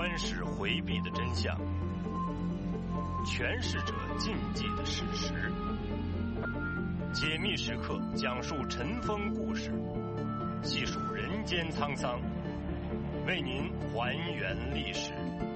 官史回避的真相，诠释者禁忌的事实。解密时刻讲述尘封故事，细数人间沧桑，为您还原历史。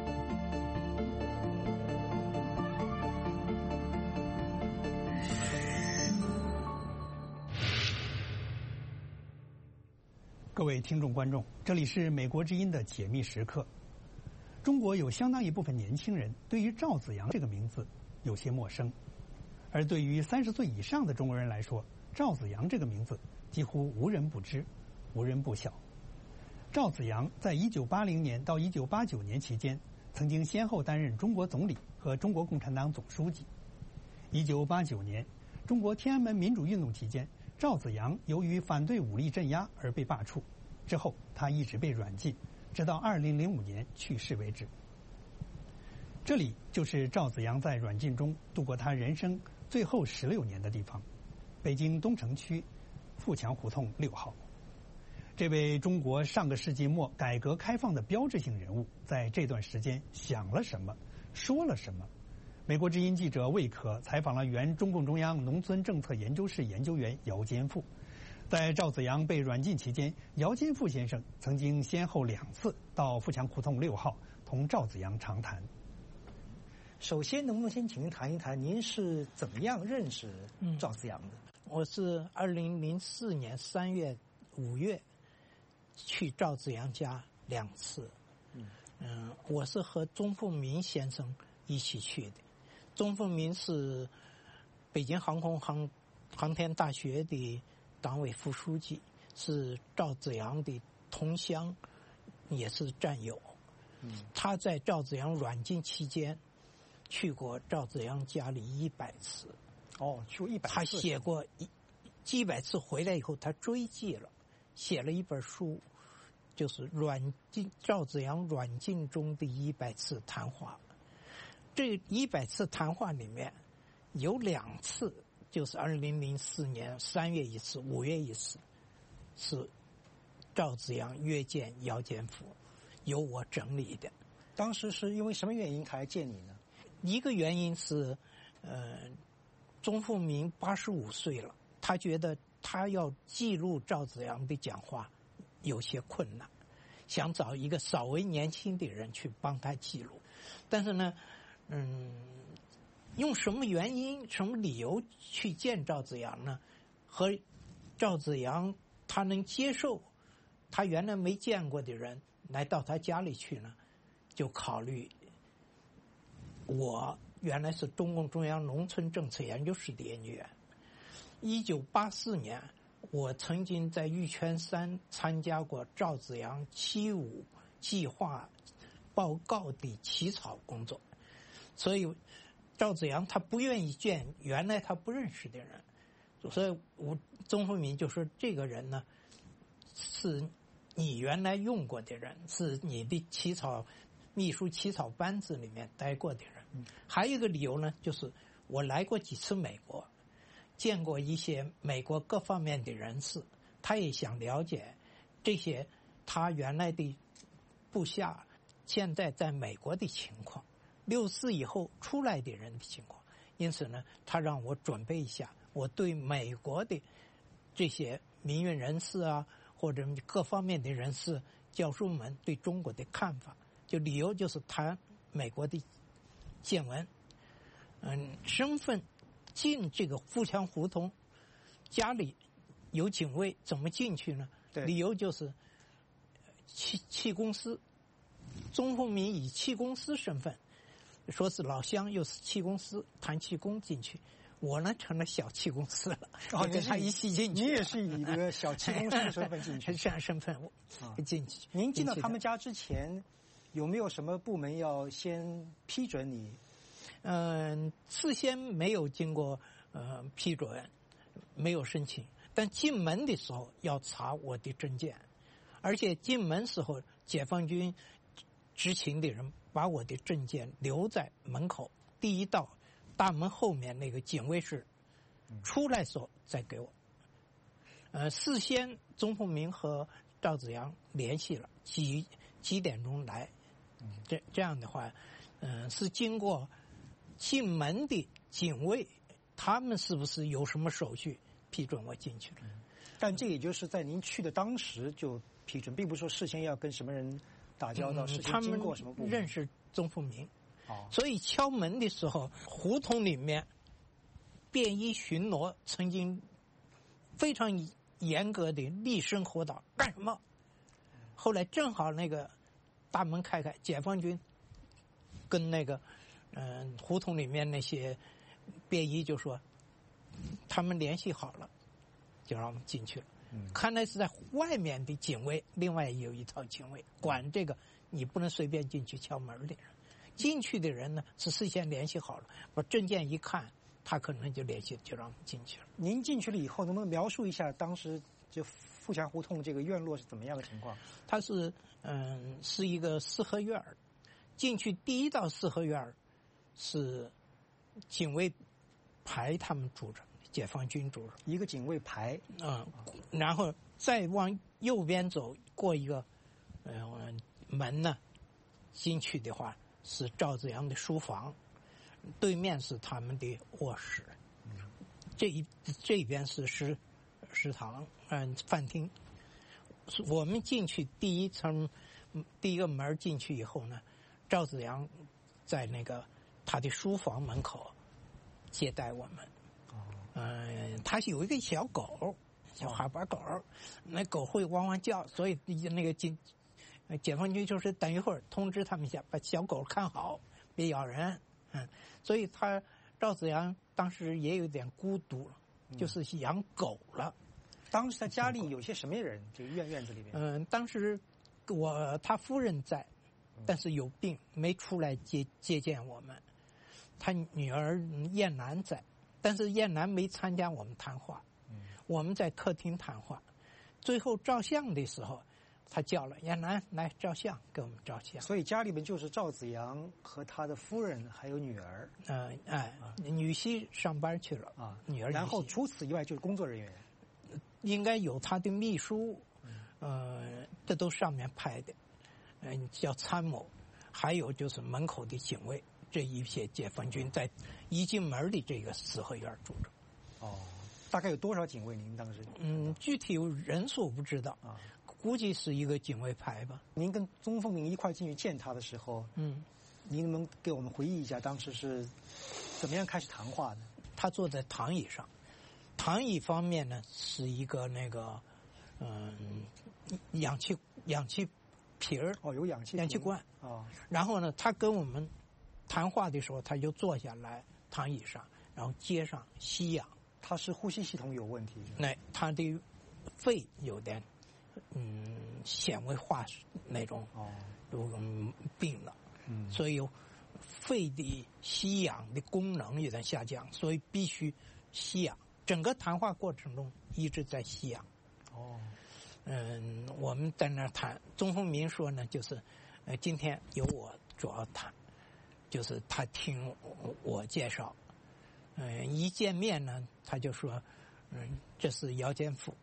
各位听众观众，这里是美国之音的解密时刻。中国有相当一部分年轻人对于赵紫阳这个名字有些陌生，而对于30岁以上的中国人来说，赵紫阳这个名字几乎无人不知，无人不晓。赵紫阳在1980年到1989年期间，曾经先后担任中国总理和中国共产党总书记。1989年，中国天安门民主运动期间，赵紫阳由于反对武力镇压而被罢黜，之后他一直被软禁，直到2005年去世为止。这里就是赵紫阳在软禁中度过他人生最后16年的地方，北京东城区富强胡同6号。这位中国上个世纪末改革开放的标志性人物，在这段时间想了什么，说了什么？美国之音记者魏可采访了原中共中央农村政策研究室研究员姚坚富。在赵紫阳被软禁期间，姚坚富先生曾经先后2次到富强胡同6号同赵紫阳长谈。 首先，能不能先请您谈一谈，您是怎么样认识赵紫阳的？ 我是2004年3月、5月去赵紫阳家2次。我是和钟凤鸣先生一起去的。钟凤鸣是北京航空航天大学的党委副书记，是赵紫阳的同乡，也是战友。他在赵紫阳软禁期间去过赵紫阳家里100次。 去过100次。 他写过几百次，回来以后他追记了，写了一本书，就是赵紫阳软禁中的100次谈话。这100次谈话里面有2次，就是2004年3月一次，5月一次，是赵紫阳约见姚坚富，由我整理的。 当时是因为什么原因他来见你呢？ 一个原因是，钟凤鸣85岁了，他觉得他要记录赵紫阳的讲话有些困难，想找一个稍微年轻的人去帮他记录。但是呢，用什么原因、什么理由去见赵紫阳呢？和赵紫阳他能接受他原来没见过的人来到他家里去呢？就考虑我原来是中共中央农村政策研究室的研究员。1984年，我曾经在玉泉山参加过赵紫阳75计划报告的起草工作，所以赵紫阳他不愿意见原来他不认识的人，所以钟凤鸣就说这个人呢是你原来用过的人，是你的秘书起草班子里面待过的人。还有一个理由呢，就是我来过几次美国，见过一些美国各方面的人士，他也想了解这些他原来的部下现在在美国的情况，64以后出来的人的情况。因此呢，他让我准备一下我对美国的这些民运人士啊，或者各方面的人士教授们对中国的看法。就理由就是谈美国的见闻。身份进这个富强胡同，家里有警卫，怎么进去呢？理由就是气公司，钟凤鸣以气公司身份，说是老乡又是气公司，谈气功进去。我呢成了小气公司了，跟他一起进去。 你也是以一个小气公司的身份进去， 这样身份进去。 您进到他们家之前，有没有什么部门要先批准你？ 事先没有经过批准，没有申请，但进门的时候要查我的证件，而且进门时候解放军执勤的人把我的证件留在门口第一道大门后面那个警卫室，出来时候再给我。事先钟凤鸣和赵紫阳联系了，几点钟来， 这样的话，是经过进门的警卫，他们是不是有什么手续批准我进去了？ 但这也就是在您去的当时就批准，并不是说事先要跟什么人打交道，事先经过什么部门。 认识宗凤鸣，所以敲门的时候，胡同里面便衣巡逻曾经非常严格的厉声吼道：“干什么？”后来正好那个大门开开，解放军跟那个胡同里面那些便衣就说他们联系好了，就让我们进去了。看来是在外面的警卫，另外有一套警卫管这个，你不能随便进去敲门的人。进去的人呢是事先联系好了，把证件一看，他可能就联系，就让我们进去了。 您进去了以后，能不能描述一下当时就富强胡同这个院落是怎么样的情况？ 它是是一个四合院，进去第一道四合院是警卫排他们住着，解放军住着， 一个警卫排， 然后再往右边走，过一个门呢，进去的话是赵子阳的书房，对面是他们的卧室，这一边是食堂，饭厅。我们进去第一个门进去以后呢，赵子阳在那个他的书房门口接待我们。他是有一个小狗，小哈巴狗，那狗会汪汪叫，所以那个解放军就是等一会儿通知他们一下，把小狗看好，别咬人。所以赵子阳当时也有点孤独了，就是养狗了。 当时他家里有些什么人？这个院子里面？ 当时他夫人在，但是有病没出来接见我们。他女儿燕南在，但是燕南没参加我们谈话。我们在客厅谈话，最后照相的时候，他叫了燕南来照相，给我们照相。 所以家里面就是赵子阳和他的夫人还有女儿。 女婿上班去了啊，女儿。 然后除此以外就是工作人员， 应该有他的秘书，这都上面派的，叫参谋，还有就是门口的警卫，这一些解放军在一进门的这个四合院住着。 大概有多少警卫？您当时？ 具体人数不知道啊，估计是一个警卫排吧。 您跟宗凤鸣一块进去见他的时候，您能不能给我们回忆一下当时是怎么样开始谈话的？ 他坐在躺椅上，躺椅方面呢是一个那个氧气瓶儿， 有氧气罐然后呢，他跟我们谈话的时候，他就坐下来躺椅上，然后接上吸氧。 他是呼吸系统有问题， 他的肺有点纤维化那种有病了，所以肺的吸氧的功能有点下降，所以必须吸氧。整个谈话过程中一直在吸氧。我们在那儿谈，宗凤鸣说呢，就是今天由我主要谈，就是他听我介绍。一见面呢，他就说，这是姚坚甫。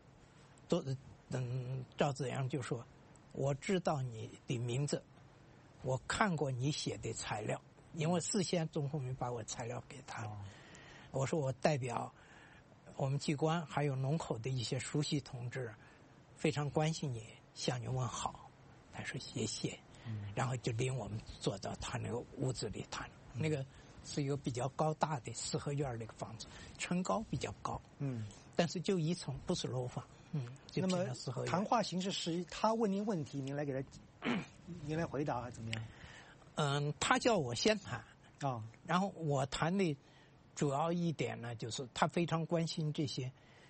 赵子阳就说，我知道你的名字，我看过你写的材料，因为事先宗凤鸣把我材料给他了。我说我代表我们机关还有龙口的一些熟悉同志，非常关心你，向你问好。他说谢谢，然后就领我们坐到他那个屋子里谈，那个是一个比较高大的四合院的一个房子，层高比较高，但是就一层，不是楼房，就那么四合院。 谈话形式是他问您问题，您来给他，您来回答还是怎么样？ 他叫我先谈然后我谈的主要一点呢，就是他非常关心这些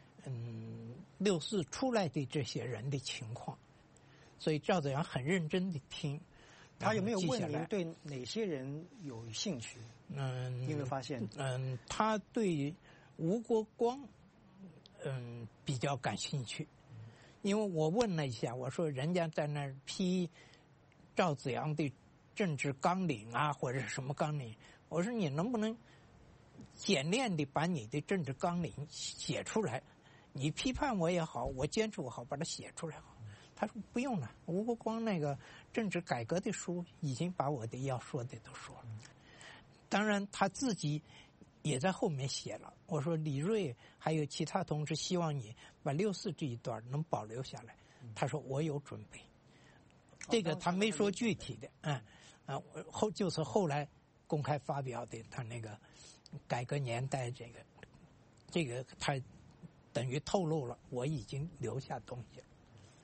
64出来的这些人的情况，所以赵子阳很认真的听。 他有没有问您对哪些人有兴趣？你有没有发现？ 他对吴国光比较感兴趣，因为我问了一下，我说人家在那儿批赵子阳的政治纲领啊，或者是什么纲领，我说你能不能简练的把你的政治纲领写出来？你批判我也好，我坚持我好，把它写出来好。 他说不用了，吴国光那个政治改革的书已经把我的要说的都说了。当然他自己也在后面写了，我说李瑞还有其他同志希望你把64这一段能保留下来，他说我有准备。这个他没说具体的，就是后来公开发表的他那个改革年代这个他等于透露了我已经留下东西了。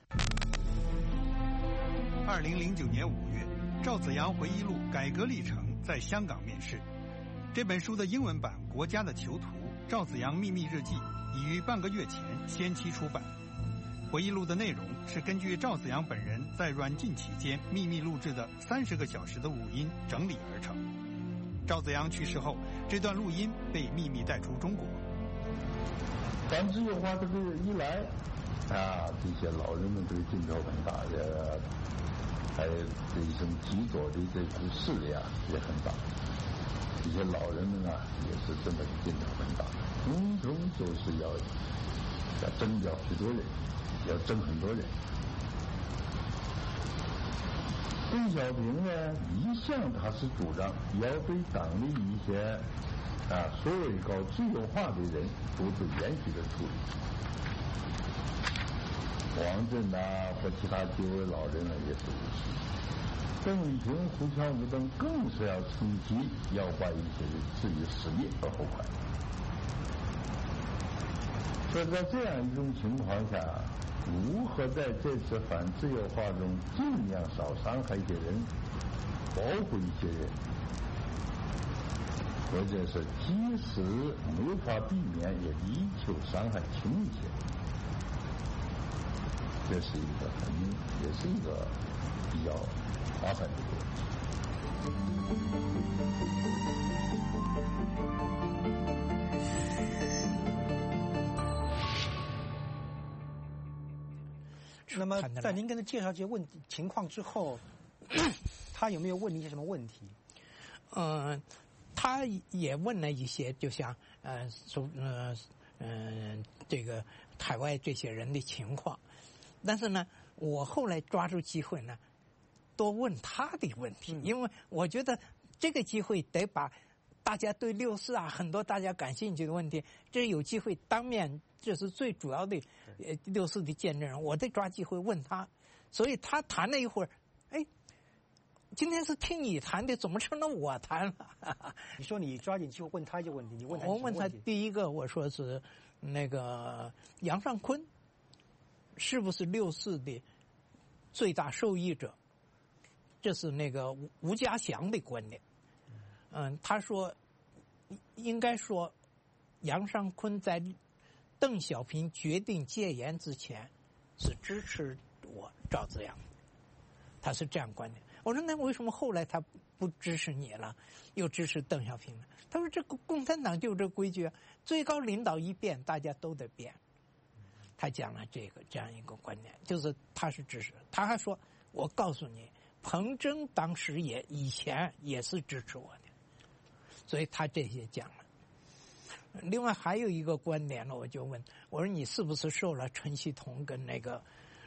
2009年5月，赵紫阳回忆录《改革历程》在香港面世。这本书的英文版《国家的囚徒：赵紫阳秘密日记》已于半个月前先期出版。回忆录的内容是根据赵紫阳本人在软禁期间秘密录制的30个小时的录音整理而成。赵紫阳去世后，这段录音被秘密带出中国。 反自由化这个一来这些老人们这个劲头很大，还有这一种极左的这股势力也很大。这些老人们也是真的劲头很大，通通就是要征调许多人，要征很多人。邓小平呢，一向他是主张要对党的一些所谓搞自由化的人做出严厉的处理。王震和其他几位老人也是如此。邓小平、胡乔木等更是要趁机要把一些人置于死地而后快。所以在这样一种情况下，如何在这次反自由化中尽量少伤害一些人，保护一些人，或者是即使没法避免也力求伤害轻一些，这是一个也是一个比较麻烦的一个问题。 那么在您跟他介绍这些情况之后，他有没有问你一些什么问题？ 他也问了一些，就像这个海外这些人的情况，但是呢，我后来抓住机会呢，多问他的问题，因为我觉得这个机会得把大家对64很多大家感兴趣的问题，这有机会当面，这是最主要的64的见证人，我得抓机会问他，所以他谈了一会儿，今天是听你谈的，怎么成了我谈了？ 你说你抓紧机会问他一个问题，你问他我问他第一个，我说是那个杨尚昆是不是64的最大受益者？这是那个吴家祥的观点。他说应该说杨尚昆在邓小平决定戒严之前是支持我赵紫阳，他是这样观点。我说那为什么后来他不支持你了，又支持邓小平了？他说这个共产党就这规矩，最高领导一变，大家都得变。他讲了这样一个观点，就是他是支持。他还说，我告诉你，彭真当时以前也是支持我的，所以他这些讲了。另外还有一个观点呢，我就问我说你是不是受了陈锡同跟那个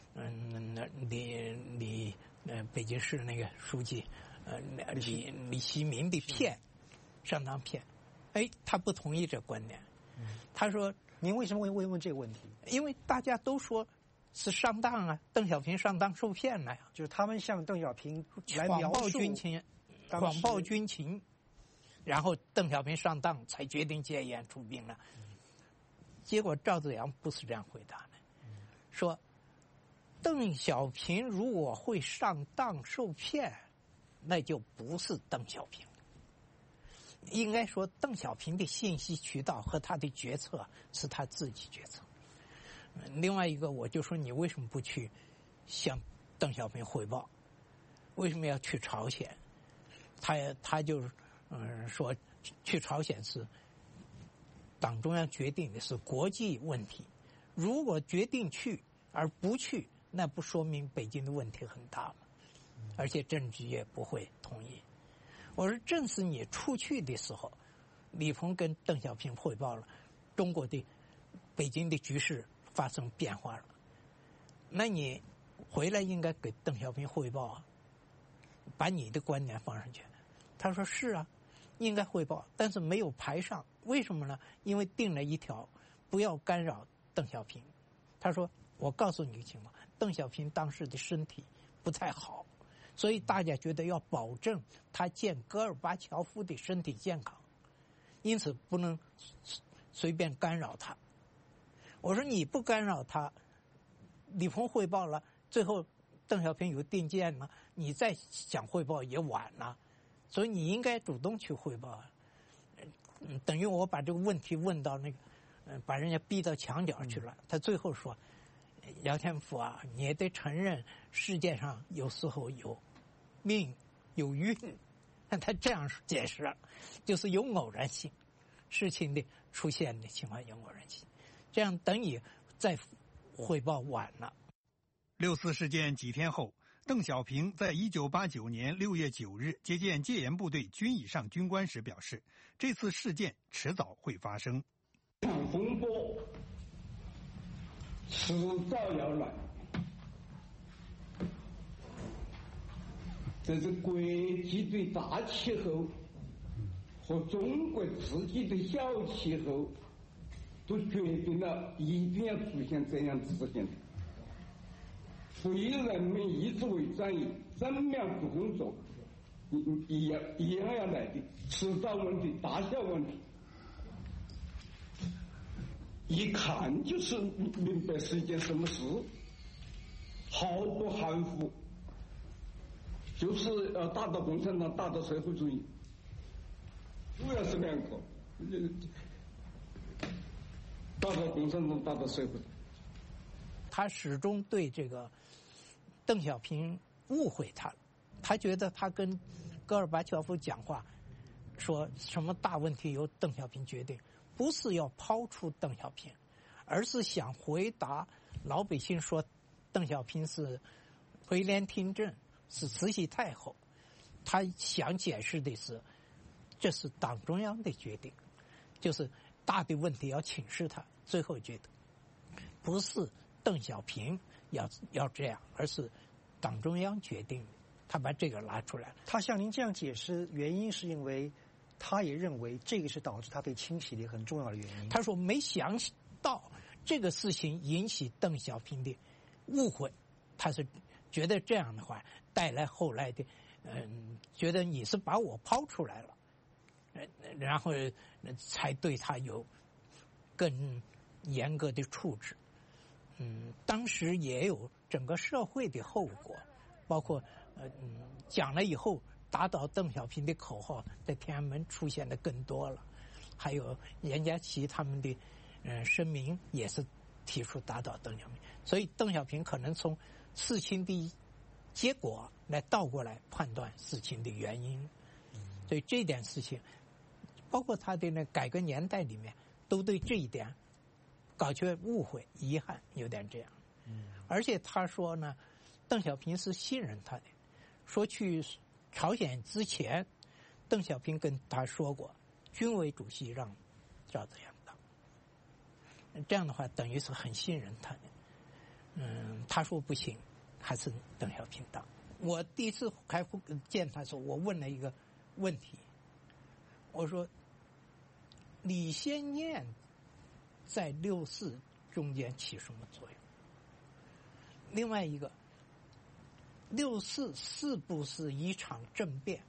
北京市那个书记李希民的上当骗？他不同意这观点。他说您为什么会问这个问题？ 因为大家都说是上当邓小平上当受骗了呀， 就是他们向邓小平来谎报军情，然后邓小平上当才决定戒严出兵了。结果赵紫阳不是这样回答的，说邓小平如果会上当受骗，那就不是邓小平。应该说邓小平的信息渠道和他的决策是他自己决策。另外一个，我就说你为什么不去向邓小平汇报？为什么要去朝鲜？他就是说去朝鲜是党中央决定的，是国际问题。如果决定去而不去，那不说明北京的问题很大吗？而且政局也不会同意。我说正是你出去的时候，李鹏跟邓小平汇报了中国的北京的局势发生变化了，那你回来应该给邓小平汇报啊，把你的观点放上去。他说是啊，应该汇报，但是没有排上，为什么呢？因为定了一条，不要干扰邓小平。他说我告诉你个情况，邓小平当时的身体不太好，所以大家觉得要保证他见戈尔巴乔夫的身体健康，因此不能随便干扰他。我说你不干扰他，李鹏汇报了，最后邓小平有定见了，你再想汇报也晚了，所以你应该主动去汇报。等于我把这个问题问到那个，把人家逼到墙角去了。他最后说，姚天福啊，你也得承认世界上有时候有命有运，他这样解释，就是有偶然性，事情的出现的情况有偶然性，这样等于再汇报晚了。 6·4事件几天后，邓小平在1989年6月9日接见戒严部队军以上军官时表示，这次事件迟早会发生。 这场风波迟早要来，这是国际的大气候和中国自己的小气候都决定了一定要出现这样子事情。非人民意志为转移，正面不工作一样要来的，迟早问题，大小问题，一看就是明白是一件什么事，毫不含糊，就是要打倒共产党，打倒社会主义，主要是两个，打倒共产党，打倒社会主义。 他始终对这个邓小平误会他了，他觉得他跟戈尔巴乔夫讲话，说什么大问题由邓小平决定，不是要抛出邓小平，而是想回答老百姓说邓小平是垂帘听政，是慈禧太后。他想解释的是，这是党中央的决定，就是大的问题要请示他最后决定，不是邓小平要这样，而是党中央决定的。他把这个拿出来了。 他向您这样解释，原因是因为他也认为这个是导致他被清洗的很重要的原因。 他说没想到这个事情引起邓小平的误会，他是觉得这样的话带来后来的觉得你是把我抛出来了，然后才对他有更严格的处置。当时也有整个社会的后果，包括讲了以后打倒邓小平的口号在天安门出现的更多了，还有严家琪他们的声明也是提出打倒邓小平，所以邓小平可能从事情的结果来倒过来判断事情的原因，所以这点事情包括他的那改革年代里面都对这一点搞却误会，遗憾有点这样。而且他说呢，邓小平是信任他的，说去朝鲜之前，邓小平跟他说过，军委主席让赵紫阳当，这样的话等于是很信任他的。他说不行，还是邓小平当。我第一次开会见他的时候，我问了一个问题，我说李先念在6·4中间起什么作用？另外一个，6·4是不是一场政变？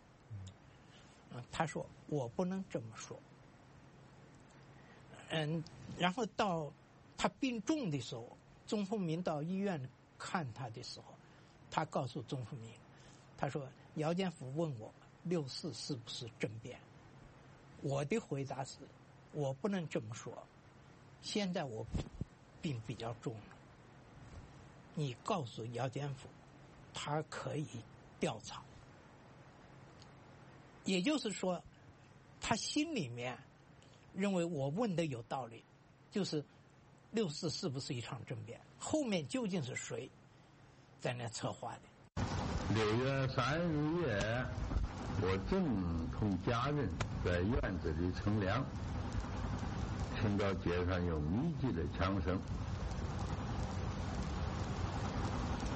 他说我不能这么说。然后到他病重的时候，钟凤鸣到医院看他的时候，他告诉钟凤鸣，他说姚建甫问我6·4是不是政变，我的回答是我不能这么说，现在我病比较重了，你告诉姚建甫他可以调查。也就是说他心里面认为我问的有道理，就是6·4是不是一场政变，后面究竟是谁在那策划的。 6月30日我正同家人在院子里乘凉，听到街上有密集的枪声，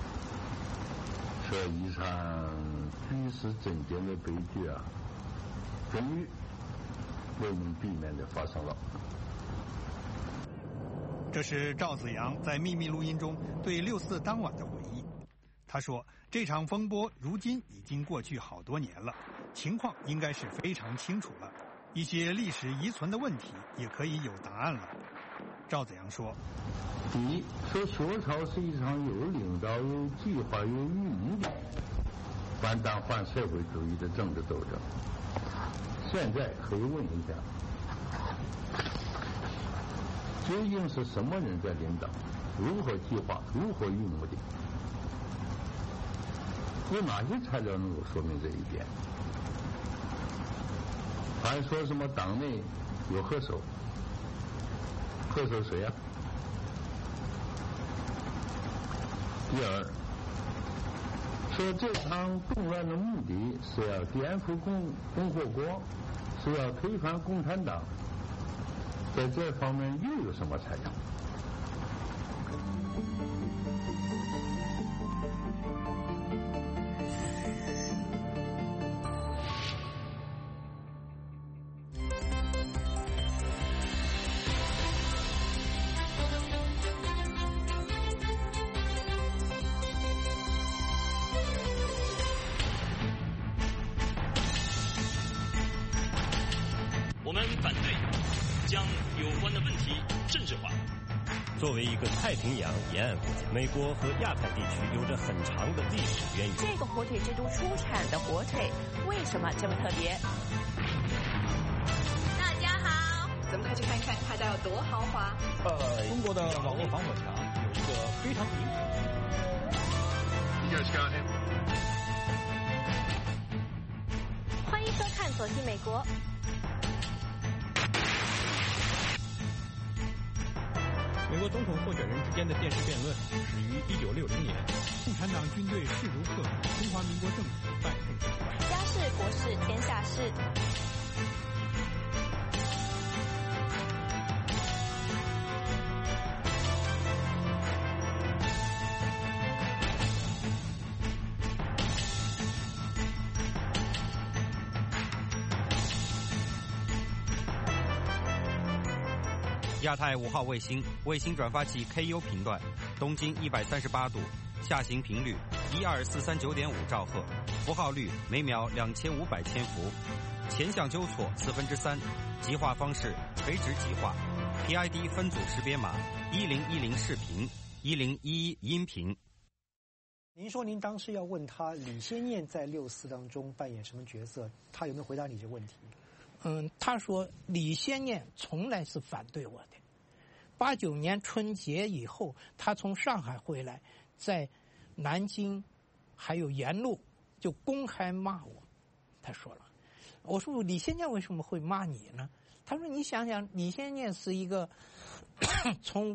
这一场举世震惊的悲剧啊，终于未能避免地发生了。 这是赵紫阳在秘密录音中对6·4当晚的回忆。他说，这场风波如今已经过去好多年了，情况应该是非常清楚了，一些历史遗存的问题也可以有答案了。赵紫阳说， 第一，说学潮是一场有领导、有计划、有预谋的反党反社会主义的政治斗争。现在可以问一下，究竟是什么人在领导？如何计划？如何预谋的？有哪些材料能够说明这一点？还说什么党内有黑手？黑手谁啊？第二，说这场动乱的目的是要颠覆共和国，是要推翻共产党，在这方面又有什么材料？ 我们反对将有关的问题政治化。作为一个太平洋沿岸国家，美国和亚太地区有着很长的历史渊源。 这个火腿之都出产的火腿为什么这么特别？大家好，咱们快去看看它家有多豪华。 中国的网络防火墙有一个非常明显。 欢迎收看《走进美国》。 美国总统候选人之间的电视辩论始于1960年。 共产党军队势如破竹，中华民国政府败退失败。 家事国事天下事。 亚太5号卫星转发器 KU 频段，东经138度，下行频率12439.5兆赫，符号率每秒2500千伏，前向纠错3/4，极化方式垂直极化 ，PID 分组识别码1010视频1011音频。 您说您当时要问他李先念在6·4当中扮演什么角色，他有没有回答你这个问题？ 他说李先念从来是反对我的。89年春节以后，他从上海回来，在南京还有沿路就公开骂我。他说了，我说李先念为什么会骂你呢？他说你想想，李先念是一个从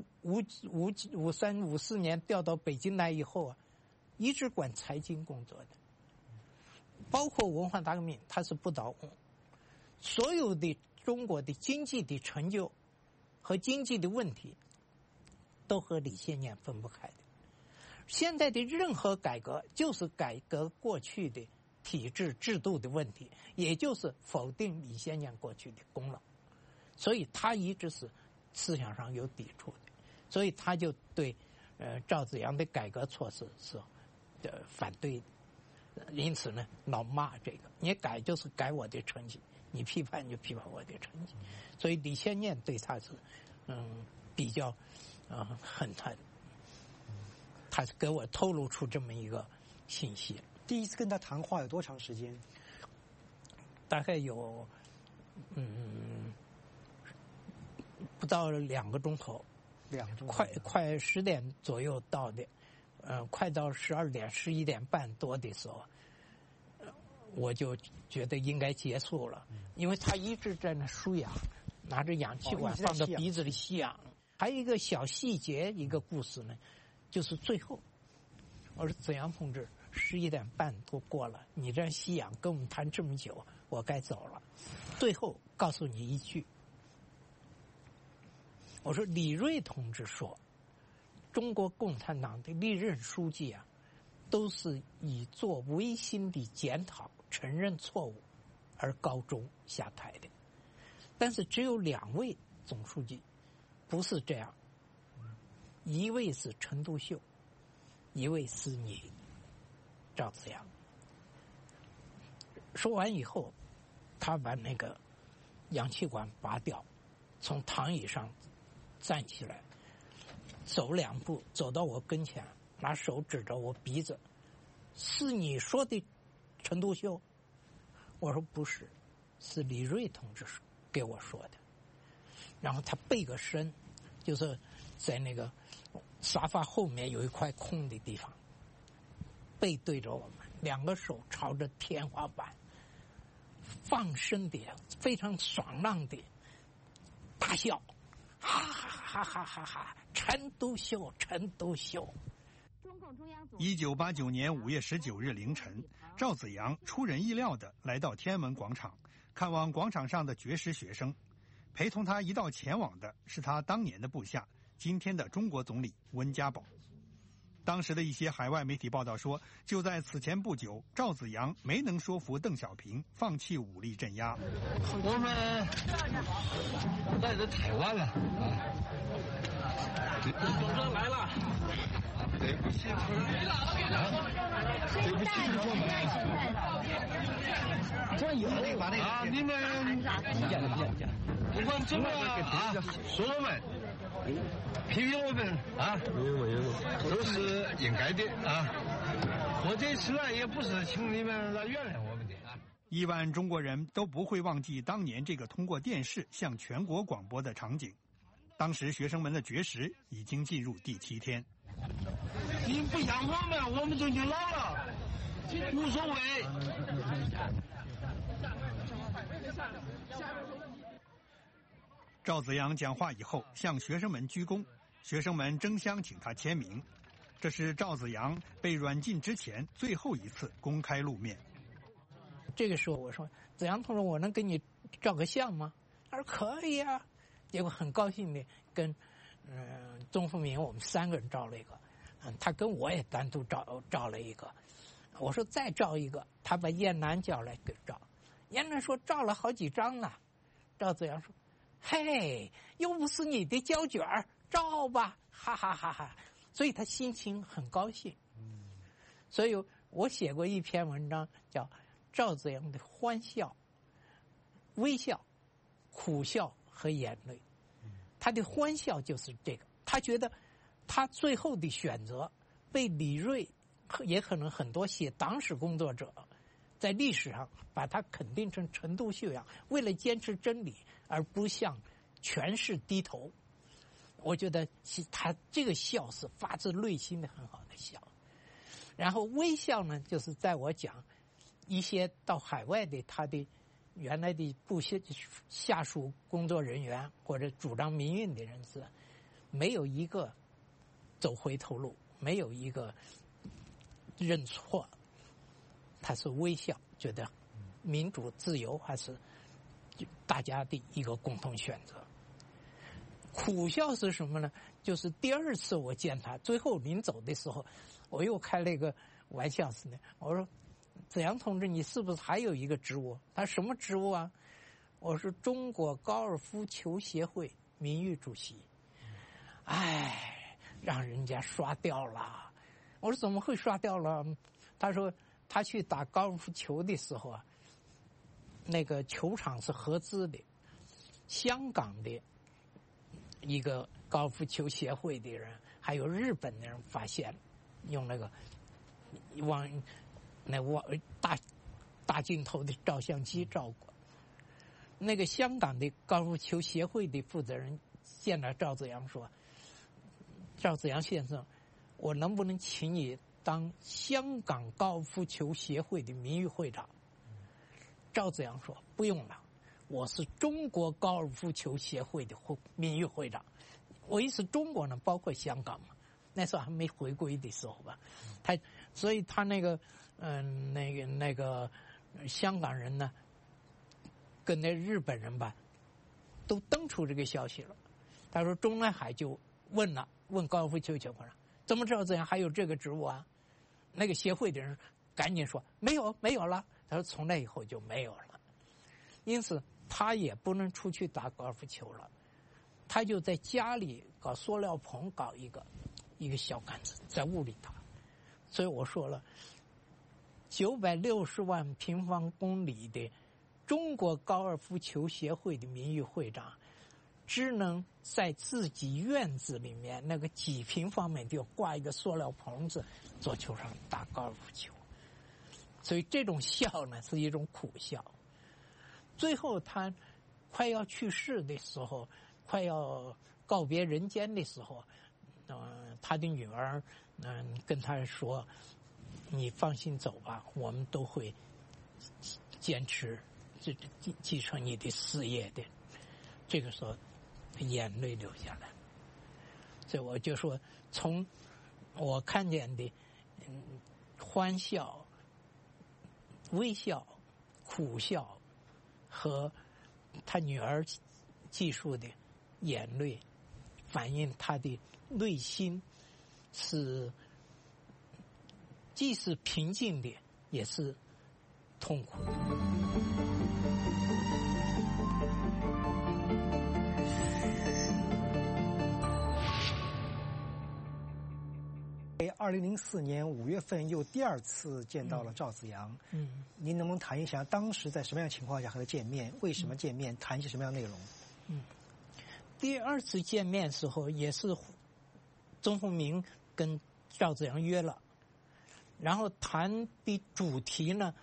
53、54年调到北京来以后啊，一直管财经工作的，包括文化大革命他是不倒翁。所有的中国的经济的成就和经济的问题都和李先念分不开的。现在的任何改革就是改革过去的体制制度的问题，也就是否定李先念过去的功劳，所以他一直是思想上有抵触的，所以他就对赵紫阳的改革措施是反对的，因此呢老骂这个，你改就是改我的成绩，你批判就批判我的成绩，所以李先念对他是比较恨他的，他给我透露出这么一个信息。 第一次跟他谈话有多长时间？ 大概有不到2个钟头，2个钟头，快10点左右到的，快到12点11点半多的时候，我就觉得应该结束了，因为他一直在那输氧，拿着氧气管放到鼻子里吸氧。还有一个小细节，一个故事呢，就是最后，我说紫阳同志，11点半都过了，你这吸氧跟我们谈这么久，我该走了。最后告诉你一句，我说李锐同志说，中国共产党的历任书记啊， 都是以做违心的检讨、承认错误而告终下台的。但是只有2位总书记不是这样，一位是陈独秀，一位是你赵紫阳。说完以后，他把那个氧气管拔掉，从躺椅上站起来，走2步，走到我跟前，拿手指着我鼻子：“是你说的陈独秀？”我说：“不是，是李锐同志给我说的。”然后他背个身，就是在那个沙发后面有一块空的地方，背对着我们，2个手朝着天花板，放声的、非常爽朗的大笑，哈哈哈哈哈哈！陈独秀，陈独秀。 1989年5月19日凌晨，赵紫阳出人意料地来到天安门广场，看望广场上的绝食学生。陪同他一道前往的是他当年的部下，今天的中国总理温家宝。当时的一些海外媒体报道说，就在此前不久，赵紫阳没能说服邓小平放弃武力镇压。 我们在这台湾了总算来了，对不起，对不起，这有啊，你们不管怎么说我们，批评我们啊，都是应该的啊。我这次来也不是请你们来原谅我们的啊。 亿万中国人都不会忘记当年这个通过电视向全国广播的场景。当时学生们的绝食已经进入第7天。 你不养我们就老了，无所谓。 赵紫阳讲话以后向学生们鞠躬，学生们争相请他签名。这是赵紫阳被软禁之前最后一次公开露面。 这个时候我说：“紫阳同志，我能跟你照个相吗？”他说：“可以啊。”结果很高兴的跟钟福明我们3个人照了一个，他跟我也单独照了一个。我说再照一个，他把燕南叫来给照。燕南说照了好几张了。赵紫阳说：“嘿，又不是你的胶卷，照吧，哈哈哈哈！”所以他心情很高兴。所以我写过一篇文章叫《赵紫阳的欢笑、微笑、苦笑和眼泪》。他的欢笑就是这个，他觉得他最后的选择被李锐，也可能很多写党史工作者在历史上把他肯定成陈独秀样，为了坚持真理而不向权势低头。我觉得他这个笑是发自内心的很好的笑。然后微笑呢，就是在我讲一些到海外的他的原来的下属工作人员或者主张民运的人士，没有一个走回头路，没有一个认错，他是微笑，觉得民主自由还是大家的一个共同选择。苦笑是什么呢？就是第2次我见他，最后临走的时候，我又开了一个玩笑似的，我说：“紫阳同志，你是不是还有一个职务？”他什么职务啊？我是中国高尔夫球协会名誉主席。哎，让人家刷掉了。我说怎么会刷掉了？他说他去打高尔夫球的时候啊，那个球场是合资的，香港的一个高尔夫球协会的人，还有日本的人发现了，用那个大镜头的照相机照过。那个香港的高尔夫球协会的负责人见了赵紫阳说：“赵紫阳先生，我能不能请你当香港高尔夫球协会的名誉会长？”赵紫阳说：“不用了，我是中国高尔夫球协会的名誉会长。”我意思中国呢，包括香港嘛，那时候还没回归的时候吧。所以他那个香港人呢，跟那日本人吧，都登出这个消息了。他说中南海就问高尔夫球协会长，怎么知道这样还有这个职务啊？ 那个协会的人赶紧说没有了。他说从那以后就没有了。因此他也不能出去打高尔夫球了，他就在家里搞塑料棚，搞一个小杆子在屋里打。所以我说了，960万平方公里的中国高尔夫球协会的名誉会长，只能在自己院子里面那个几平方米就挂一个塑料棚子，桌球上打高尔夫球。所以这种笑呢是一种苦笑。最后他快要去世的时候，快要告别人间的时候，他的女儿跟他说：“你放心走吧，我们都会坚持继承你的事业的。”这个时候眼泪流下来。所以我就说，从我看见的欢笑、微笑、苦笑和他女儿记述的眼泪，反映他的内心是既是平静的，也是痛苦的。 2004年5月份又第二次见到了赵紫阳。您能不能谈一下当时在什么样的情况下和他见面？为什么见面？谈一些什么样的内容？ 第二次见面时候也是曾凤鸣跟赵紫阳约了，然后谈的主题呢，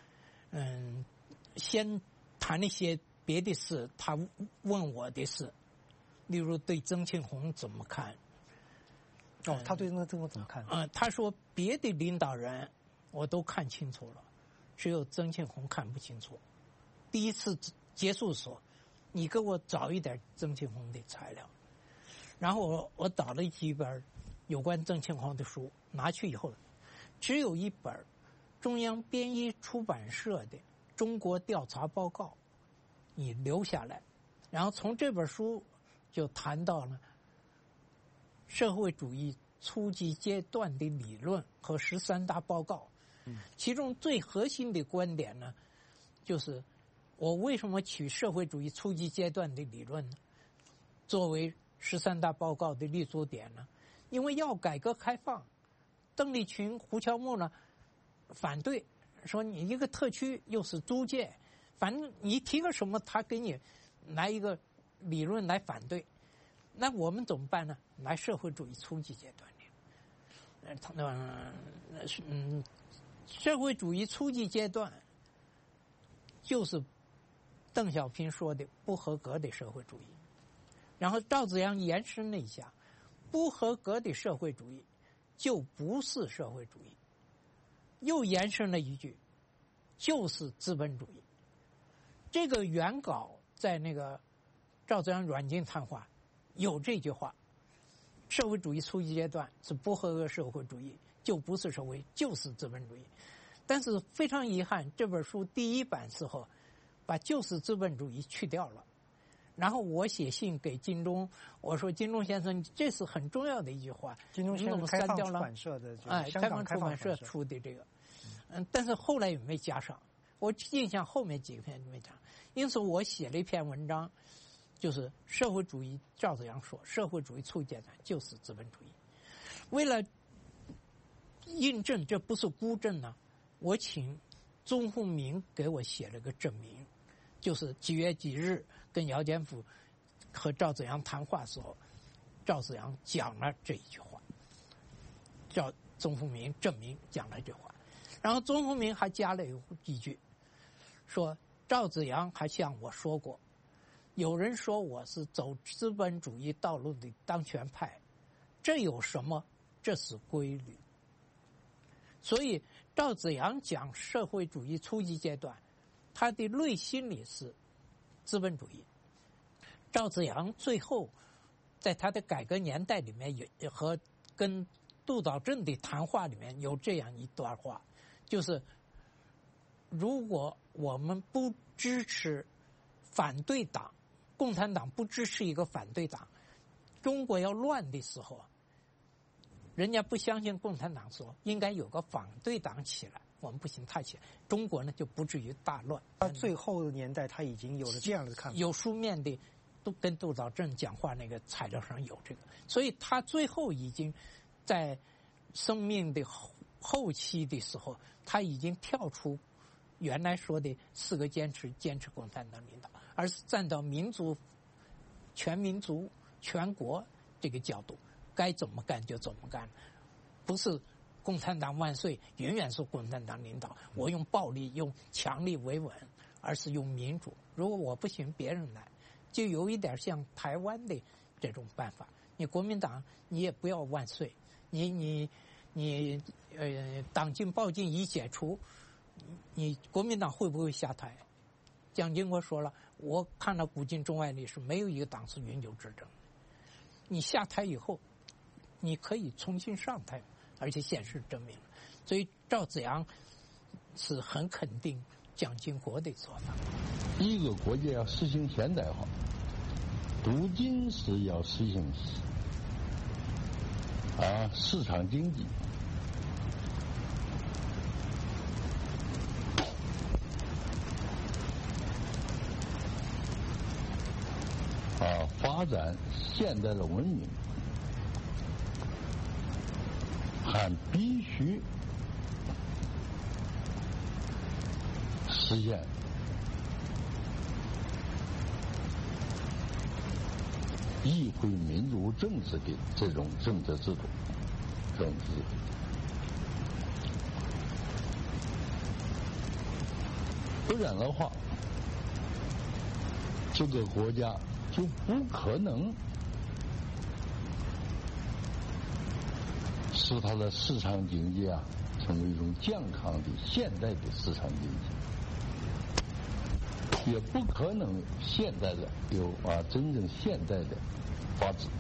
先谈一些别的事，他问我的事，例如对曾庆红怎么看。 他对曾庆红怎么看？ 他说别的领导人我都看清楚了，只有曾庆红看不清楚。第一次结束说，你给我找一点曾庆红的材料。然后我找了几本有关曾庆红的书，拿去以后，只有一本中央编译出版社的《中国调查报告》，你留下来。然后从这本书就谈到了社会主义初级阶段的理论和13大报告。其中最核心的观点呢，就是我为什么取社会主义初级阶段的理论呢作为13大报告的立足点呢？因为要改革开放，邓丽群、胡乔木呢反对，说你一个特区又是租界，反正你提个什么，他给你来一个理论来反对。那我们怎么办呢？来社会主义初级阶段的，社会主义初级阶段就是邓小平说的不合格的社会主义。然后赵紫阳延伸了一下，不合格的社会主义就不是社会主义，又延伸了一句，就是资本主义。这个原稿在那个赵紫阳软禁谈话有这句话，社会主义初级阶段是不合格社会主义，就不是社会，就是资本主义。但是非常遗憾，这本书第一版时候把就是资本主义去掉了。然后我写信给金钟，我说金钟先生，这是很重要的一句话， 金钟先生开放出版社的， 开放出版社出的这个，但是后来也没加上，我印象后面几篇没加上，因此我写了一篇文章，就是社会主义，赵紫阳说社会主义初级阶段就是资本主义。为了印证这不是孤证呢，我请钟凤鸣给我写了个证明，就是几月几日跟姚简甫和赵紫阳谈话的时候，赵紫阳讲了这一句话，叫钟凤鸣证明讲了这句话。然后钟凤鸣还加了一句，说赵紫阳还向我说过，有人说我是走资本主义道路的当权派，这有什么？这是规律。所以赵紫阳讲社会主义初级阶段，他的内心里是资本主义。赵紫阳最后在他的改革年代里面也和跟杜导正的谈话里面有这样一段话，就是如果我们不支持反对党，共产党不支持一个反对党，中国要乱的时候， 人家不相信共产党说应该有个反对党起来，我们不行，他起来，中国呢就不至于大乱。 到最后的年代，他已经有了这样的看法， 有书面的，都跟窦兆正讲话那个材料上有这个，所以他最后已经在生命的后期的时候，他已经跳出原来说的4个坚持共产党领导，而是站到民族、全民族、全国这个角度，该怎么干就怎么干，不是共产党万岁，永远是共产党领导，我用暴力、用强力维稳，而是用民主。如果我不行，别人来，就有一点像台湾的这种办法。你国民党，你也不要万岁，你党禁报禁一解除，你国民党会不会下台？蒋经国说了，我看了古今中外历史，没有一个党是永久执政。你下台以后，你可以重新上台，而且现实证明了。所以赵紫阳是很肯定蒋经国的做法。 一个国家要实行现代化，不仅是要实行市场经济，发展现代的文明，还必须实现议会民主政治的这种政治制度，不然的话，这个国家就不可能使它的市场经济成为一种健康的现代的市场经济，也不可能现代的有真正现代的法治，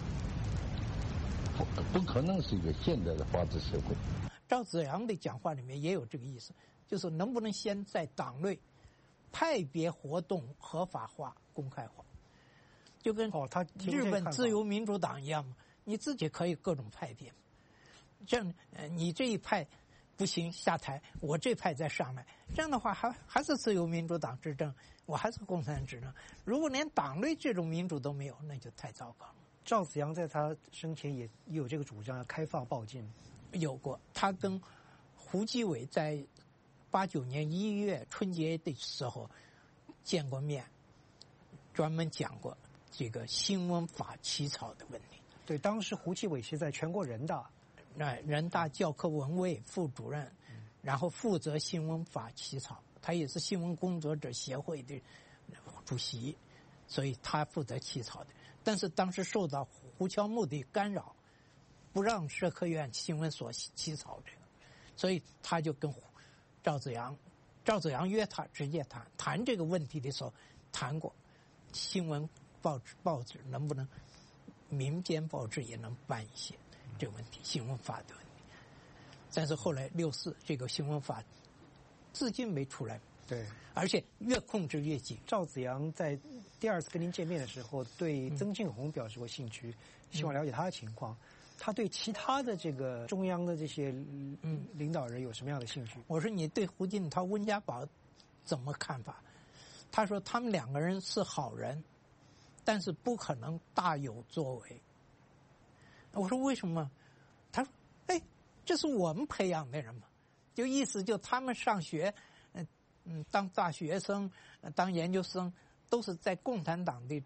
不可能是一个现代的法治社会。 赵紫阳的讲话里面也有这个意思，就是能不能先在党内派别活动合法化、公开化，就跟日本自由民主党一样嘛，你自己可以各种派别，这样你这一派不行下台，我这派再上来，这样的话还是自由民主党执政，我还是共产执政。如果连党内这种民主都没有，那就太糟糕了。 赵紫阳在他生前也有这个主张，要开放报禁。 有过，他跟胡基伟在89年1月春节的时候见过面，专门讲过这个新闻法起草的问题。 对，当时胡基伟是在全国人大， 人大教科文委副主任，然后负责新闻法起草，他也是新闻工作者协会的主席，所以他负责起草的。但是当时受到胡乔木的干扰，不让社科院新闻所起草这个，所以他就跟赵紫阳约他直接谈这个问题的时候谈过，新闻报纸能不能民间报纸也能办一些这个问题，新闻法的问题。但是后来64这个新闻法至今没出来。 对， 而且越控制越紧。 赵紫阳在第2次跟您见面的时候，对曾庆红表示过兴趣，希望了解他的情况。他对其他的这个中央的这些领导人有什么样的兴趣？ 我说你对胡锦涛、温家宝怎么看法？他说他们2个人是好人，但是不可能大有作为。我说为什么？他说这是我们培养的人嘛，就意思就他们上学当大学生、当研究生，都是在共产党的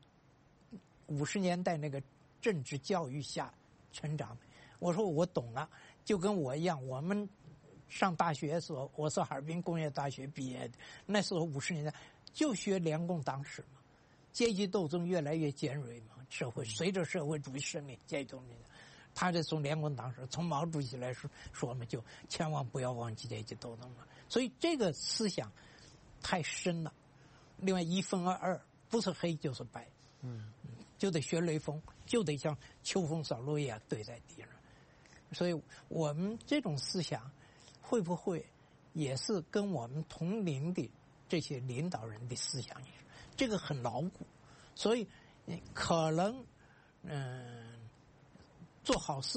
50年代那个政治教育下成长的。我说我懂了，就跟我一样，我们上大学的时候，我是哈尔滨工业大学毕业的，那时候50年代就学联共党史嘛，阶级斗争越来越尖锐嘛，随着社会主义胜利，阶级斗争，他这从联共党史，从毛主席来说嘛，就千万不要忘记阶级斗争嘛。所以这个思想太深了。另外1分2，不是黑就是白，就得学雷锋，就得像秋风扫落叶对在地上。所以我们这种思想会不会也是跟我们同龄的这些领导人的思想也是，这个很牢固。所以可能做好事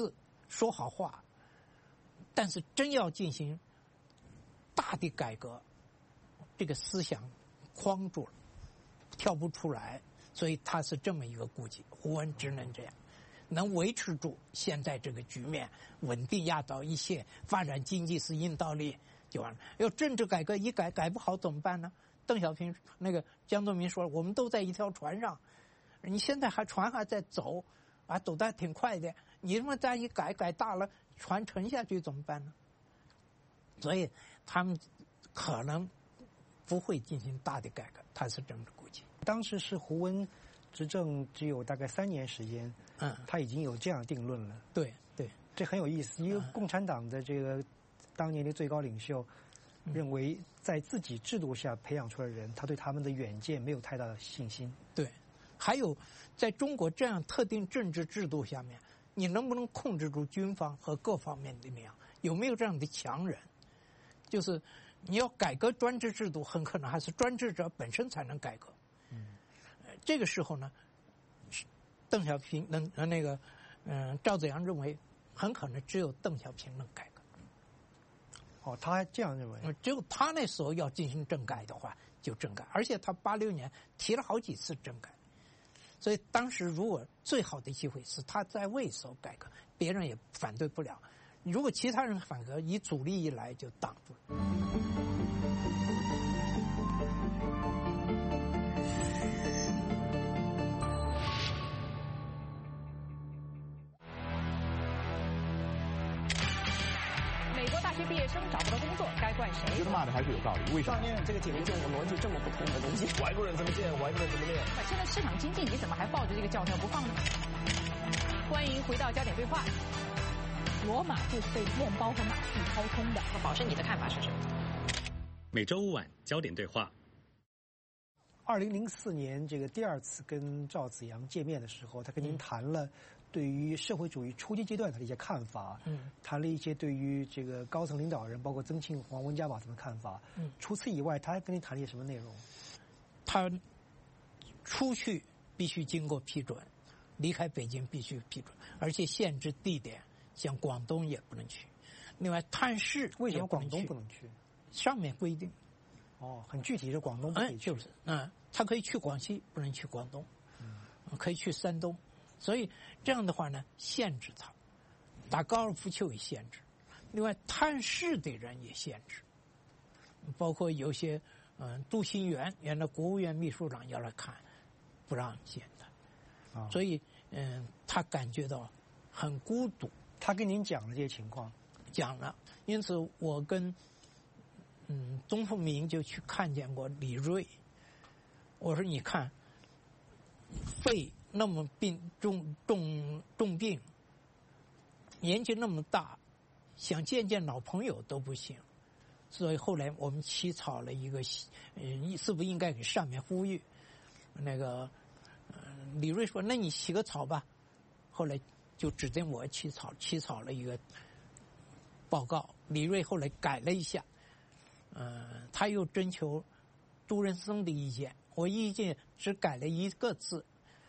说好话，但是真要进行大的改革，这个思想框住了，跳不出来，所以他是这么一个估计。胡温只能这样，能维持住现在这个局面，稳定压倒一切，发展经济是硬道理就完了。要政治改革一改不好怎么办呢？邓小平那个江泽民说了，我们都在一条船上，你现在船还在走，走得还挺快的，你他妈再一改大了，船沉下去怎么办呢？所以他们可能不会进行大的改革，他是这么估计。 当时是胡温执政只有大概3年时间，他已经有这样定论了。 对， 这很有意思，因为共产党的这个当年的最高领袖认为，在自己制度下培养出来的人，他对他们的远见没有太大的信心。 对，还有在中国这样特定政治制度下面，你能不能控制住军方和各方面的力量？有没有这样的强人？就是你要改革专制制度，很可能还是专制者本身才能改革。这个时候呢，邓小平赵紫阳认为，很可能只有邓小平能改革。 他还这样认为？ 只有他那时候要进行政改的话，就政改，而且他86年提了好几次政改，所以当时如果最好的机会是他在位时候改革，别人也反对不了。如果其他人反革，以阻力一来就挡住了。 美国大学毕业生找不到工作，该怪谁？ 我觉得骂的还是有道理。为什么？ 上面这个解决我逻辑这么不通的东西， 外国人怎么见，外国人怎么练。 现在市场经济，你怎么还抱着这个教条不放呢？欢迎回到焦点对话。罗马就是被面包和马戏掏空的。保证你的看法是什么？ 每周5晚焦点对话。 2004年这个第2次跟赵紫阳见面的时候，他跟您谈了对于社会主义初级阶段他的一些看法，谈了一些对于这个高层领导人，包括曾庆红、温家宝他们的看法。除此以外，他还跟您谈了一些什么内容？ 他出去必须经过批准，离开北京必须批准，而且限制地点。像广东也不能去，另外探视为什么广东不能去？ 上面规定。 很具体是广东不可以去。 他可以去广西，不能去广东，可以去山东，所以这样的话呢，限制他。打高尔夫球也限制，另外探视的人也限制，包括有些杜新元原来国务院秘书长要来看，不让见他，所以他感觉到很孤独。 他跟您讲了这些情况， 讲了，因此我跟东富民就去看见过李瑞。我说你看，肺那么重病，年纪那么大，想见老朋友都不行。所以后来我们起草了一个，是不是应该给上面呼吁？李瑞说：“那你起个草吧。”后来就指定我起草了一个报告。李瑞后来改了一下，他又征求杜仁僧的意见，我意见只改了一个字，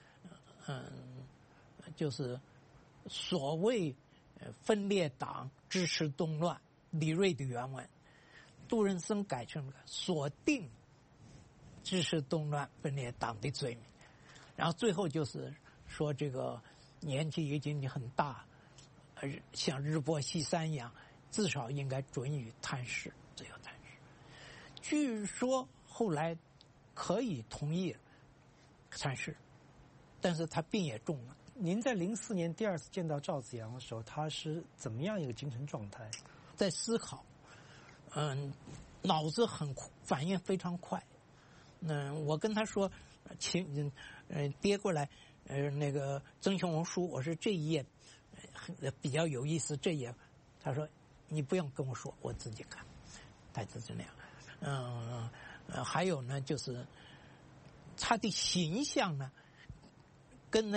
就是所谓分裂党支持动乱，李瑞的原文，杜仁僧改成了锁定支持动乱分裂党的罪名，然后最后就是说这个年纪已经很大，像日薄西山一样，至少应该准予探视，自由探视。据说后来可以同意探视，但是他病也重了。 您在04年第2次见到赵紫阳的时候，他是怎么样一个精神状态？ 在思考，脑子反应非常快。我跟他说，跌过来，曾庆红书，我说这一页比较有意思，这一页，他说你不用跟我说，我自己看，他就是那样。还有呢，就是他的形象呢，跟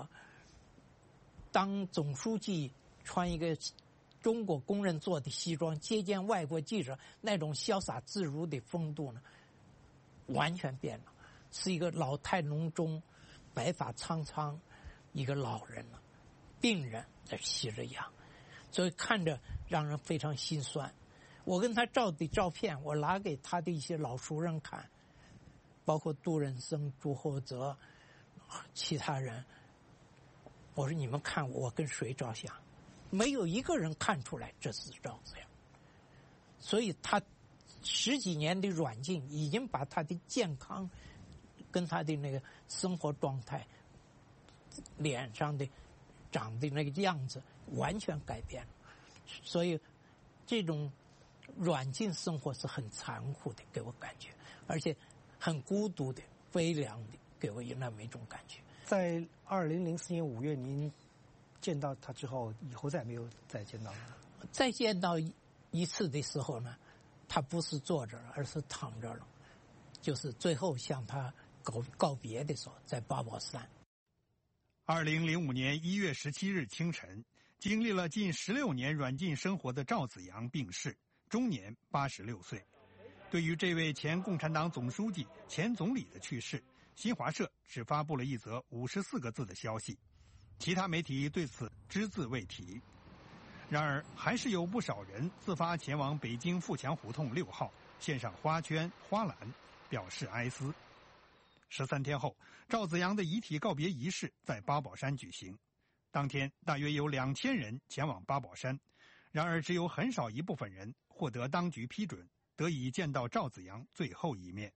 当总书记穿一个中国工人做的西装接见外国记者那种潇洒自如的风度呢，完全变了，是一个老态龙钟、白发苍苍一个老人了，病人在吸着氧， 所以看着让人非常心酸。我跟他照的照片，我拿给他的一些老熟人看，包括杜润生、朱厚泽、其他人。我说你们看我跟谁照相，没有一个人看出来这是赵紫阳。所以他10几年的软禁已经把他的健康跟他的那个生活状态、脸上的长的那个样子完全改变了。所以这种软禁生活是很残酷的，给我感觉，而且很孤独的、悲凉的，给我那么一种感觉。 在2004年5月，您见到他之后，以后再没有再见到了。 再见到一次的时候呢，他不是坐着了，而是躺着了，就是最后向他告别的时候，在八宝山。 2005年1月17日清晨，经历了近16年软禁生活的赵紫阳病逝，终年86岁。对于这位前共产党总书记、前总理的去世，新华社只发布了一则54个字的消息，其他媒体对此只字未提。然而，还是有不少人自发前往北京富强胡同6号，献上花圈、花篮，表示哀思。13天后，赵紫阳的遗体告别仪式在八宝山举行。当天，大约有2000人前往八宝山，然而只有很少一部分人获得当局批准，得以见到赵紫阳最后一面。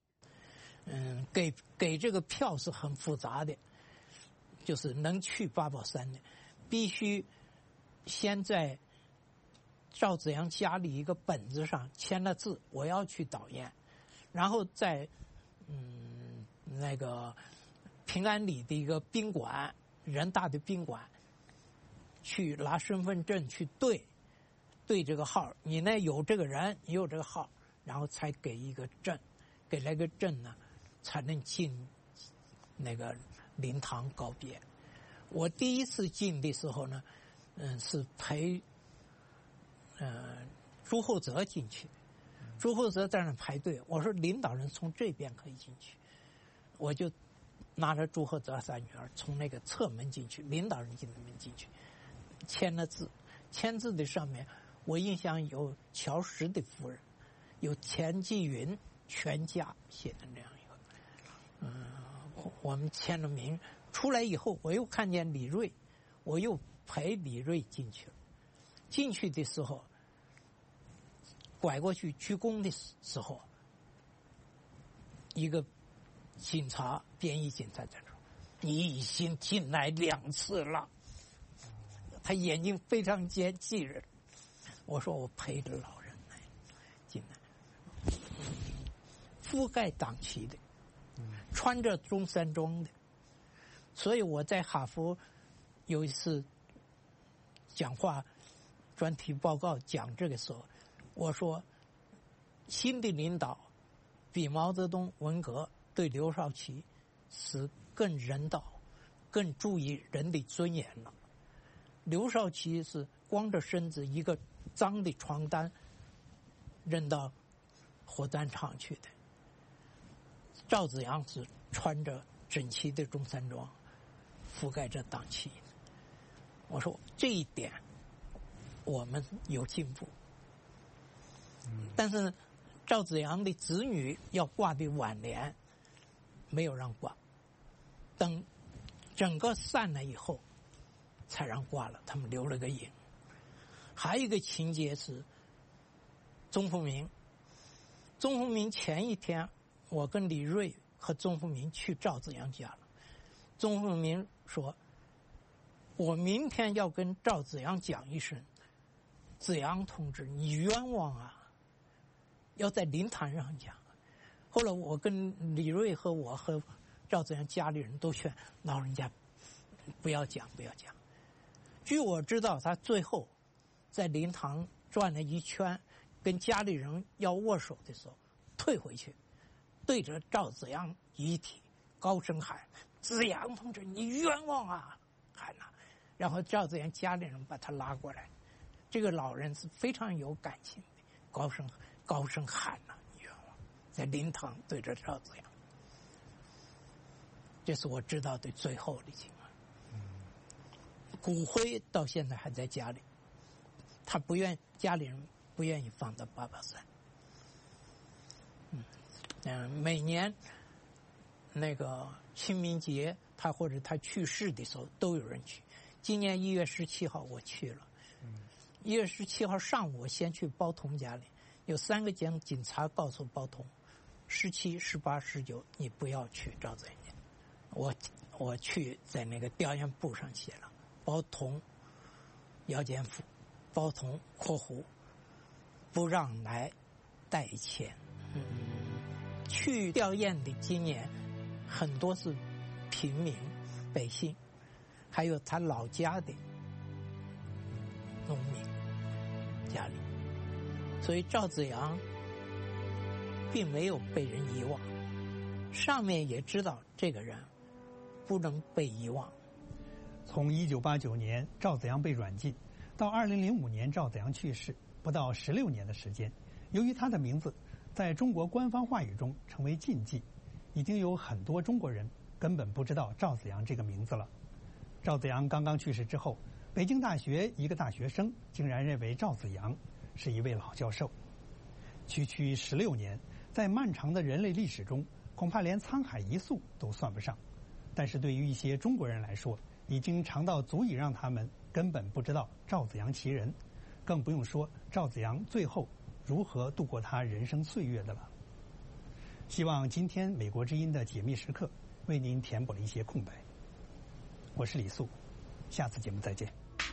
给这个票是很复杂的，就是能去八宝山的，必须先在赵紫阳家里一个本子上签了字，我要去导唁，然后在那个平安里的一个宾馆，人大的宾馆，去拿身份证去对这个号，你呢有这个人，你有这个号，然后才给一个证，给那个证呢，才能进那个灵堂告别。我第一次进的时候呢，是陪朱厚泽进去，朱厚泽在那排队，我说领导人从这边可以进去，我就拿着朱厚泽3女儿从那个侧门进去，领导人进的门进去，签了字，签字的上面我印象有乔石的夫人，有钱继云全家写的那样一个，我们签了名，出来以后我又看见李瑞，我又陪李瑞进去了。进去的时候，拐过去鞠躬的时候，一个警察，便衣警察在说：“你已经进来2次了。”他眼睛非常气人。我说我陪着老人来进来，覆盖党旗的，穿着中山装的，所以我在哈佛有一次讲话专题报告讲这个时候，我说新的领导比毛泽东、文革对刘少奇是更人道、更注意人的尊严了。刘少奇是光着身子一个脏的床单扔到火葬场去的，赵紫阳是穿着整齐的中山装，覆盖着党旗。我说这一点我们有进步，但是赵紫阳的子女要挂的挽联没有让挂，等整个散了以后才让挂了，他们留了个影。还有一个情节是钟福明前一天，我跟李瑞和钟福明去赵紫阳家了。钟福明说：“我明天要跟赵紫阳讲一声，紫阳同志，你冤枉啊！要在灵堂上讲。”后来我跟李瑞和我和赵紫阳家里人都劝老人家不要讲。据我知道，他最后在灵堂转了一圈，跟家里人要握手的时候，退回去，对着赵紫阳遗体高声喊：“紫阳同志，你冤枉啊！”喊了，然后赵紫阳家里人把他拉过来，这个老人是非常有感情的，高声喊了：“你冤枉！”在灵堂对着赵紫阳，这是我知道的最后的情况。骨灰到现在还在家里， 他家里人不愿意放到883。每年那个清明节，或者他去世的时候都有人去。今年1月17号我去了，1月17号上午我先去包同家里，有3个警察告诉包同，17、18、19你不要去赵子阳。我去在那个调研簿上写了包同姚建甫，包同括弧不让来带钱。去吊唁的今年很多是平民百姓，还有他老家的农民家里，所以赵子阳并没有被人遗忘。上面也知道这个人不能被遗忘。 从1989年赵子阳被软禁到2005年赵子阳去世，不到16年的时间，由于他的名字在中国官方话语中成为禁忌，已经有很多中国人根本不知道赵子阳这个名字了。赵子阳刚刚去世之后，北京大学一个大学生竟然认为赵子阳是一位老教授。区区16年，在漫长的人类历史中，恐怕连沧海一粟都算不上。但是对于一些中国人来说，已经长到足以让他们根本不知道赵子阳其人，更不用说赵子阳最后如何度过他人生岁月的了。希望今天美国之音的解密时刻为您填补了一些空白。我是李素，下次节目再见。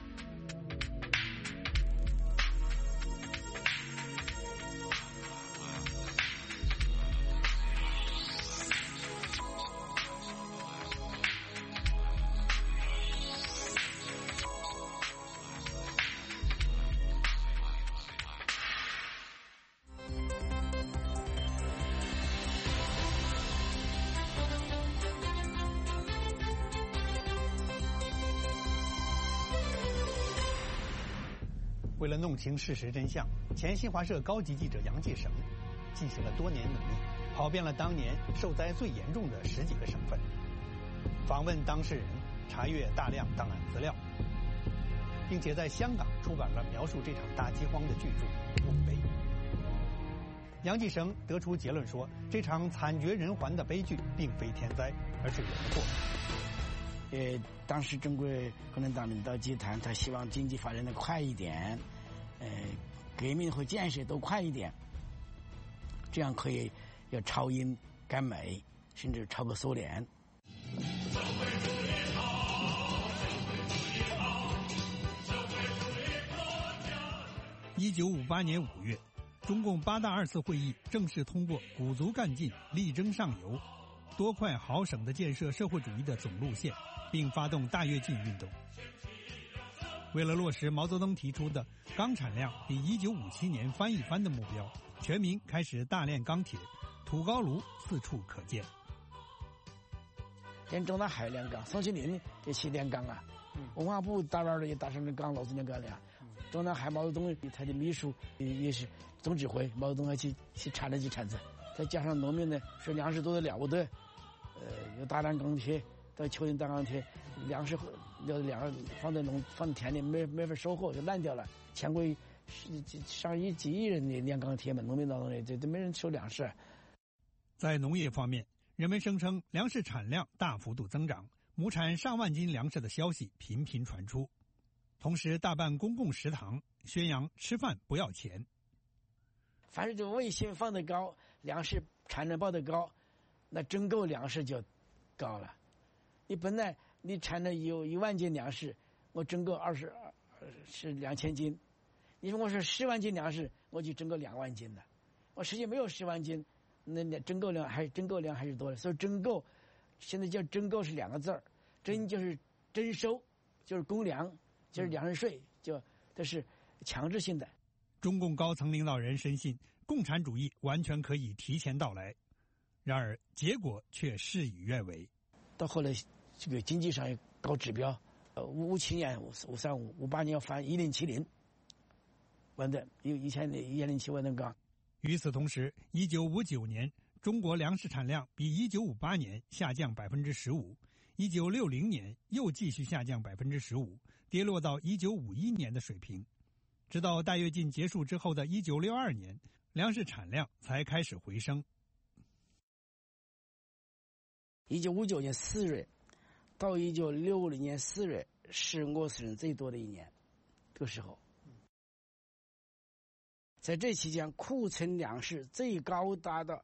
为了弄清事实真相，前新华社高级记者杨继绳进行了多年努力，跑遍了当年受灾最严重的10几个省份，访问当事人，查阅大量档案资料，并且在香港出版了描述这场大饥荒的巨著《墓碑》。杨继绳得出结论说，这场惨绝人寰的悲剧并非天灾，而是人祸。 当时中国共产党领导集团，他希望经济发展的快一点，革命和建设都快一点，这样可以要超英赶美，甚至超过苏联。 1958年5月，中共8大2次会议正式通过鼓足干劲，力争上游，多快好省地建设社会主义的总路线，并发动大跃进运动。为了落实毛泽东提出的钢产量比1957年翻一番的目标，全民开始大炼钢铁，土高炉四处可见。 连中南海炼钢，宋庆龄这去炼钢啊，文化部大院的也打上了钢，老子炼钢了。中南海毛泽东他的秘书也是总指挥，毛泽东还去铲了几铲子，再加上农民呢说粮食多得了不得，有大量钢铁，到秋天大钢铁，粮食放在田里没法收获，就烂掉了。全国上几亿人的炼钢铁嘛，农民劳动力这都没人收粮食。 在农业方面，人们声称粮食产量大幅度增长，亩产上万斤粮食的消息频频传出。同时大办公共食堂，宣扬吃饭不要钱。 凡是就卫星放得高，粮食产量报得高，那征购粮食就高了。你本来你产了有1万斤粮食，我征购是2000斤。你说我说10万斤粮食，我就征购2万斤的。我实际没有10万斤，那征购量还是多的。所以征购现在叫征购是2个字儿，征就是征收，就是公粮，就是粮食税，这是强制性的。 中共高层领导人深信共产主义完全可以提前到来，然而结果却事与愿违。 到后来这个经济上也高指标，57年、535、58年要翻1070，完的以前的1070完的高。 与此同时，1959年中国粮食产量比1958年下降15%，1960年又继续下降15%，跌落到1951年的水平。 直到大跃进结束之后的1962年，粮食产量才开始回升。 1959年4月到1960年4月是饿死人最多的一年，这个时候，在这期间库存粮食最高达到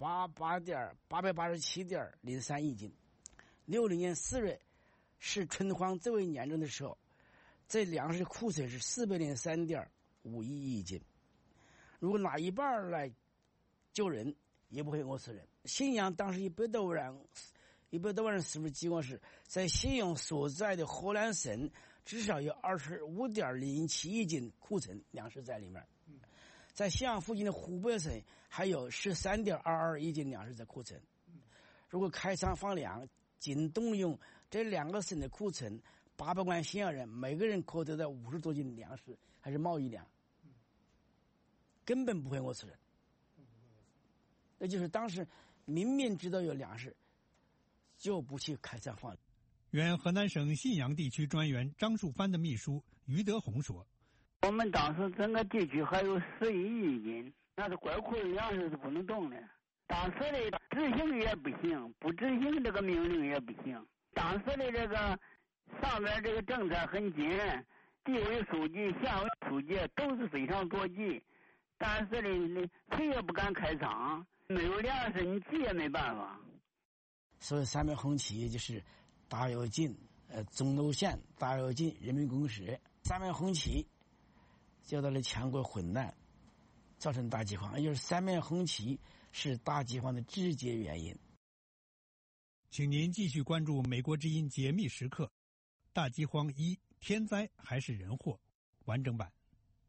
887.03亿斤。60年4月是春荒最为严重的时候，这粮食库存是403.51亿斤。如果拿一半来救人，也不会饿死人。信阳当时100多万人死亡情况是，在信阳所在的河南省至少有25.07亿斤库存粮食在里面。在信阳附近的湖北省还有13.22亿斤粮食在库存。如果开仓放粮，仅动用这2个省的库存，800万信阳人每个人可得到50多斤粮食，还是贸易粮，根本不会饿死人。那就是当时明明知道有粮食，就不去开仓放粮。 原河南省信阳地区专员张树藩的秘书于德宏说：“ 我们当时整个地区还有11亿斤，那是怪库的粮食是不能动的。当时的执行也不行，不执行这个命令也不行。当时的这个上面这个政策很紧，地委书记、县委书记都是非常着急，但是呢，谁也不敢开仓，没有粮食你急也没办法。 所以三面红旗就是大跃进、钟楼县大跃进人民公社，三面红旗叫到了全国混乱，造成大饥荒，也就是三面红旗是大饥荒的直接原因。 请您继续关注美国之音解密时刻，大饥荒1：天灾还是人祸完整版。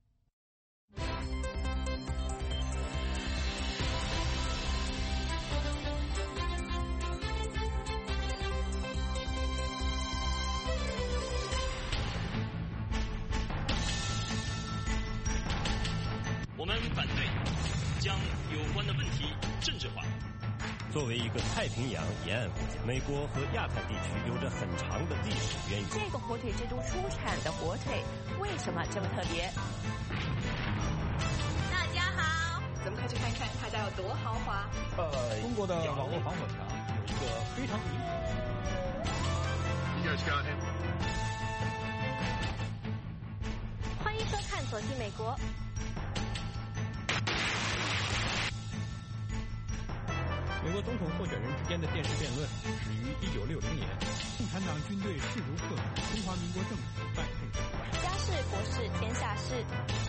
我们反对将有关的问题政治化。作为一个太平洋沿岸国家，美国和亚太地区有着很长的历史渊源。 这个火腿之中出产的火腿为什么这么特别？大家好，咱们快去看看他家有多豪华。 中国的网络防火墙有一个非常明显。 欢迎收看《走进美国》。 美国总统候选人之间的电视辩论始于1960年。 共产党军队势如破竹，中华民国政府败退。 家事国事天下事。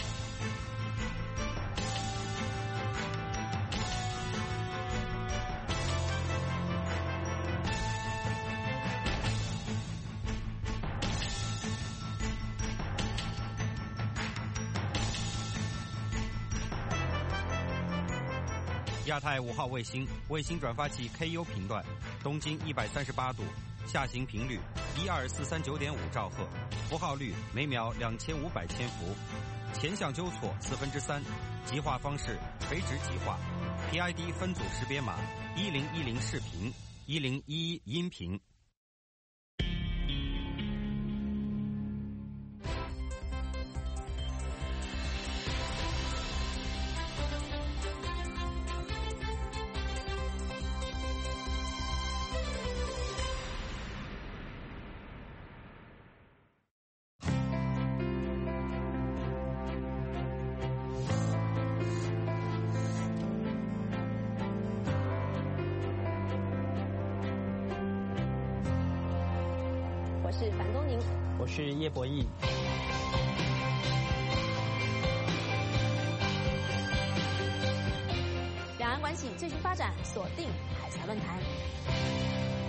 亚太5号卫星转发器 KU 频段，东经138度，下行频率12439.5兆赫，符号率每秒2500千伏，前向纠错3/4，极化方式垂直极化 ，PID 分组识别码1010视频1011音频。 我是樊东宁， 我是叶博弈。 两岸关系最新发展，锁定海峡论坛。